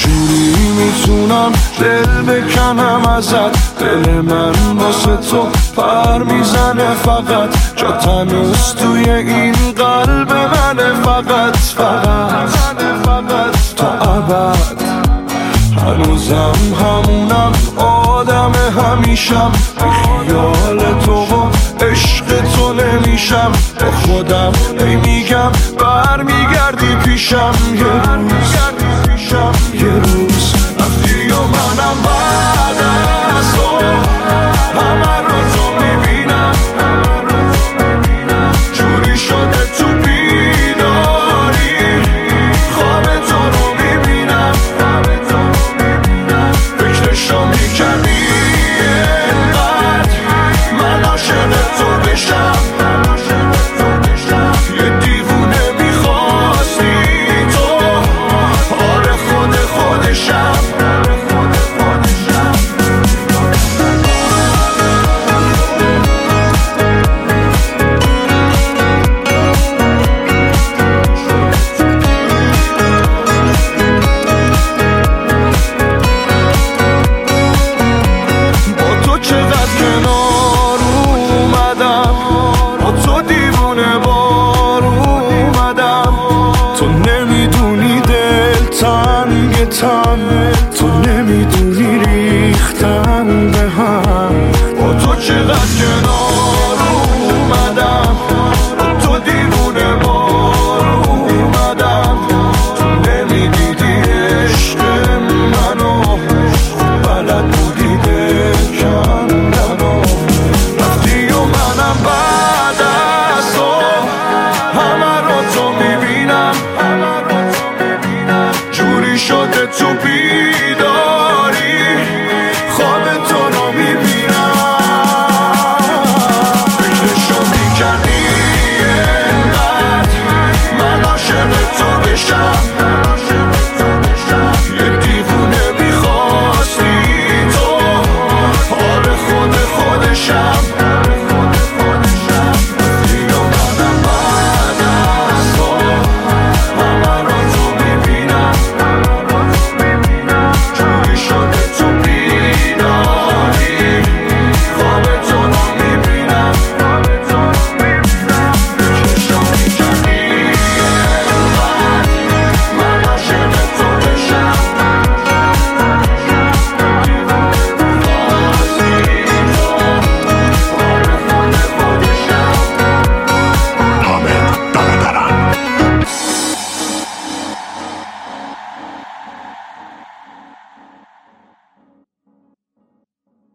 جوری میتونم دل بکنم ازت، دل من واسه تو پر میزنه فقط، جا تنوز توی این قلب منه فقط تا ابد. هنوزم همونم آدم همیشم، بی خیال تو و عشق تو نمیشم، با خودم میگم برمیگردی پیشم یه روز رفتی و منم بعد از تو همه رو تو میبینم، جوری شده تو بیداری خواب تو رو میبینم، فکرشو میکنی اینقدر من عاشق تو بشم، یه دیوونه میخواستی تو، آره خودشم. با تو چقدر کنار اومدم، با تو دیوونه بار اومدم، تو نمیدونی دل تنگ